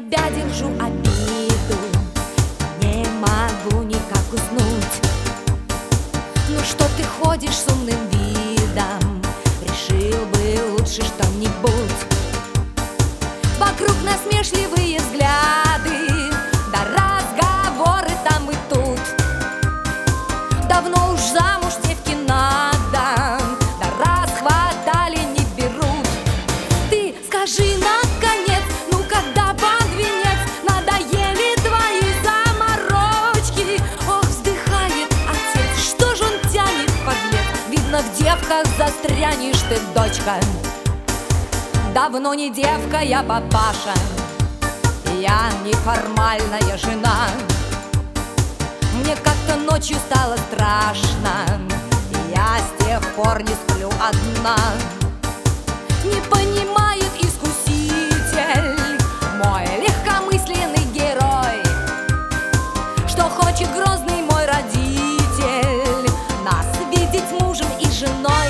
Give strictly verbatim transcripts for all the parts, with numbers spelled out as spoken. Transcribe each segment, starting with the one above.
себя держу обиду, не могу никак уснуть. Ну что ты ходишь с умным видом? Решил бы лучше что-нибудь. Вокруг насмешливые взгляды, да разговоры там и тут. Давно уж замуж девки надо, да расхватали не берут. Ты скажи наконец, ну когда под венец? Надоели твои заморочки. Ох, вздыхает отец, что ж он тянет, подлец? Видно, в девках застрянешь ты, дочка. Давно не девка, я папаша, я неформальная жена. Мне как-то ночью стало страшно, я с тех пор не сплю одна. Не понимает искуситель, мой легкомысленный герой, что хочет грозный мой родитель нас видеть мужем и женой.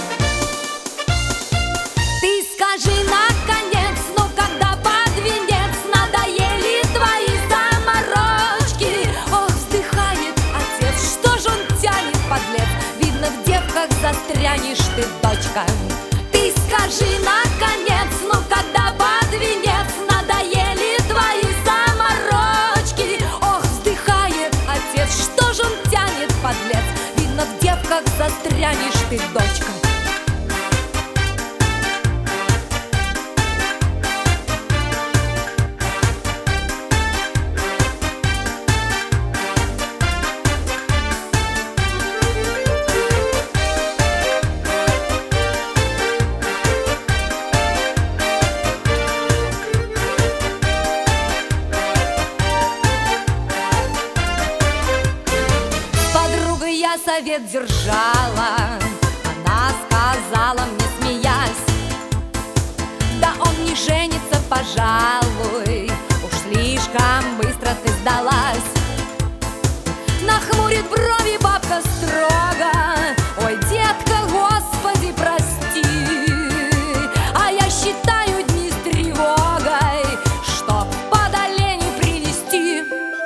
Ты скажи наконец, ну когда под венец? Надоели твои заморочки. Ох, вздыхает отец, что ж он тянет, подлец? Видно, в девках застрянешь ты, дочка. Ты скажи наконец, ну когда под венец? Надоели твои заморочки. Ох, вздыхает отец, что ж он тянет, подлец? Видно, в девках застрянешь ты, дочка. Я совет держала, она сказала мне, смеясь: да он не женится, пожалуй, уж слишком быстро ты сдалась. Нахмурит брови бабка строго: ой, детка, Господи, прости. А я считаю дни с тревогой, чтоб подоление привести.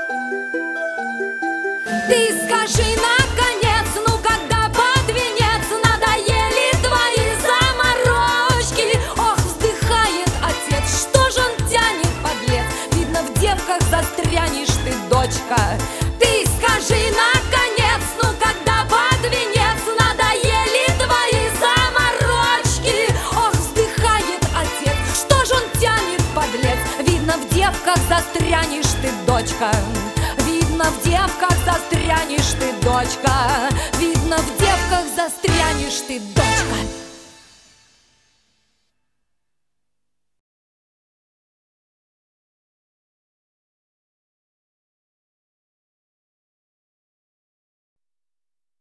Ты скажи наконец, ну когда под венец? Надоели твои заморочки. Ох, вздыхает отец, что ж он тянет, подлец? Видно, в девках застрянешь ты, дочка. Ты скажи наконец, ну когда под венец? Надоели твои заморочки. Ох, вздыхает отец, что ж он тянет, подлец? Видно, в девках застрянешь ты, дочка. Видно, в девках застрянешь ты, дочка. Видно, в девках застрянешь ты, дочка.